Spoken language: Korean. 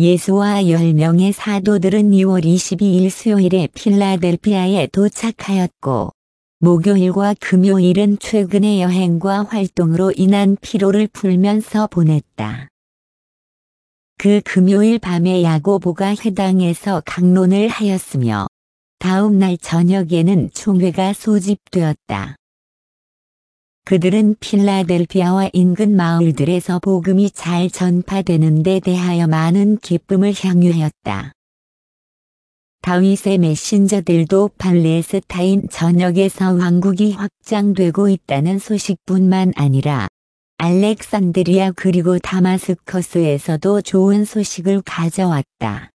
예수와 10명의 사도들은 2월 22일 수요일에 필라델피아에 도착하였고, 목요일과 금요일은 최근의 여행과 활동으로 인한 피로를 풀면서 보냈다. 그 금요일 밤에 야고보가 회당에서 강론을 하였으며, 다음 날 저녁에는 총회가 소집되었다. 그들은 필라델피아와 인근 마을들에서 복음이 잘 전파되는 데 대하여 많은 기쁨을 향유하였다. 다윗의 메신저들도 팔레스타인 전역에서 왕국이 확장되고 있다는 소식뿐만 아니라 알렉산드리아 그리고 다마스커스에서도 좋은 소식을 가져왔다.